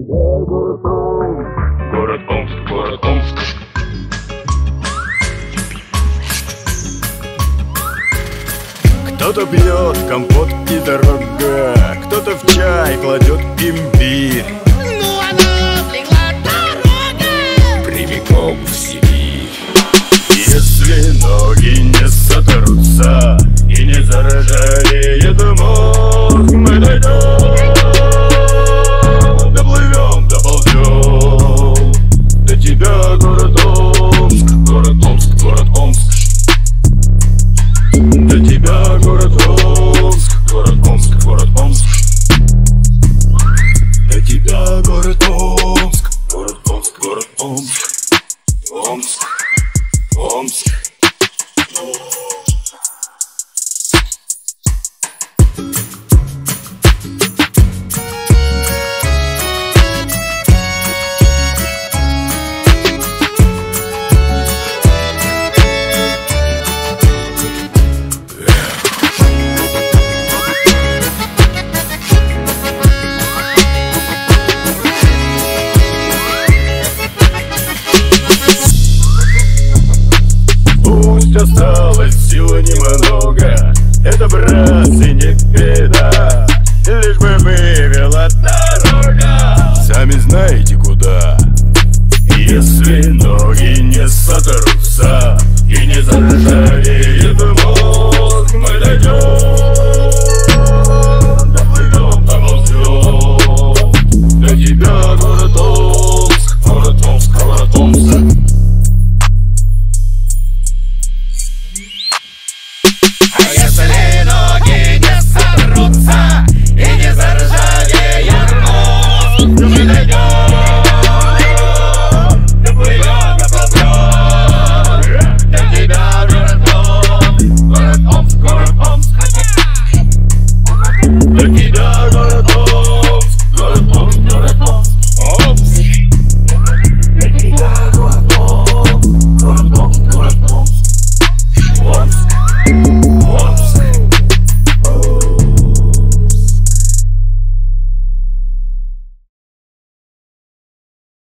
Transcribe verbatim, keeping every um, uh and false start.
Город Омск, город Омск, город Омск. Кто-то пьет компот и дорога, кто-то в чай кладет имбирь. Ну она легла дорога прямиком в Сибирь. Если ноги не сотрутся и не заржавеет мозг,